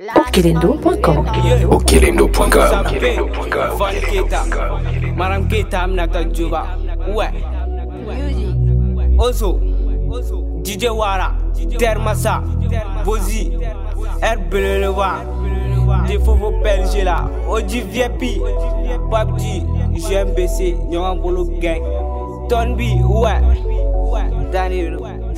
Okelendo.com. Okelendo.com. Maram Keita Amnata Juba. Ouais. Ozo. DJ Wara. Termasa. Bozi. Herbelewa. Des faux belges là. Oji VIP. Babdi. GMBC. Nyon Bolo Gang. Tonbi. Ouais. Daniel.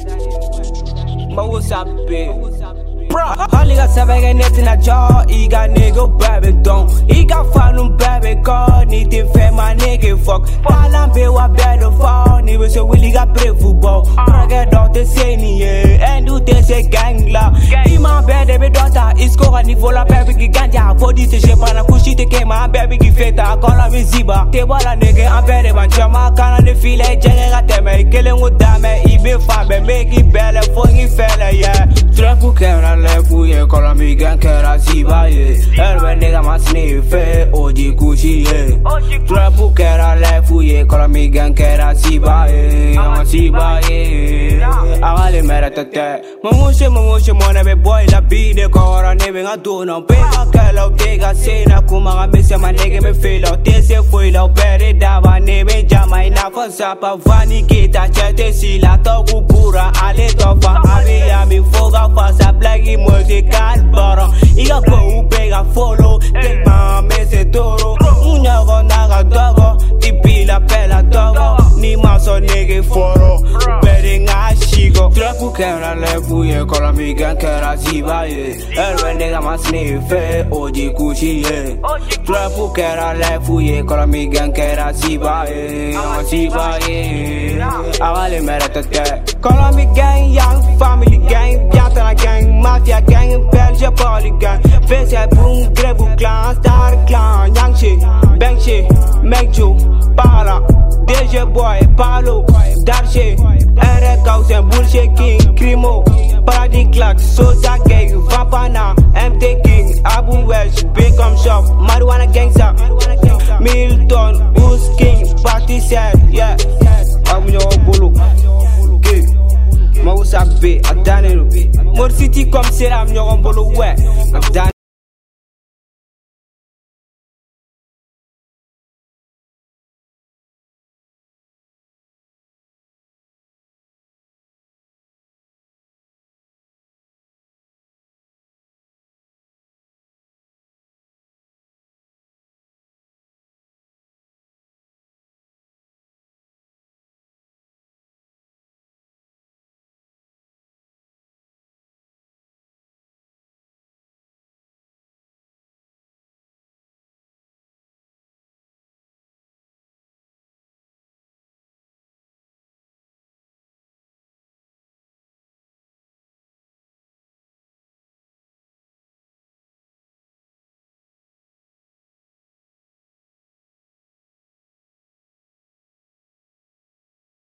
Mawosabe. Holly got seven net in a jaw, he got nigga baby don't. He got found baby god, need to fame my nigga fuck. Palan be what better fall, ni was a willy got play football. I get out the same and do this a gang la. He my baby daughter is going to follow baby ganja. For this shape and a push it came my baby feta, call me Ziba. They want a nigga, I'm better than Chama, can I feel it? Jenny at them, killing with them, he be fine, make it better for him fella, yeah. Trap can Lefuye kola mi gang kera ziba ye. Elwe nigga masni fe oji kushi ye. Trapu kera lefuye kola mi gang kera ziba ye. Ziba ye. Agale mera tete. Mungushe mwana be boy la bide kora nebe nga dona. Pega kela utega sena kumaga mese manege me fela. Tese foi la bere dava nebe jama ina fonsapa vani kita chete sila togu pura ale tofa ale ami foga fasa blagi musical baro. Iga go pega follow. Take my mese toro. Unyago naga dogo. Tipila pela dogo. Ni maso nege foro. Betting I shigo. Trapu kera lefu ye. Kola mi gan kera ziba ye. Elwe nigga masni fe oji kushi ye. Trapu kera lefu ye. Kola mi gan kera ziba ye. Ziba ye. Agale mera tete. Kola mi gang young family gang. Biatana gang mafia gang. Belge polygon. Face boom grebu clan. Star clan. Young shit. Bang shit. Mekju. Para. DJ boy. Palo. Dar shit. Eric House and bullshit king. Crimo. Paradis Clark. Sosa gang. Vampana. MT King. Abu Welsh. Become shop. Marijuana gangsta. Milton. Who's king. Party set. Yeah. I'm your bolo. Mausabe. Adanero. More city comme c'est la m'yon bolo. Ouais.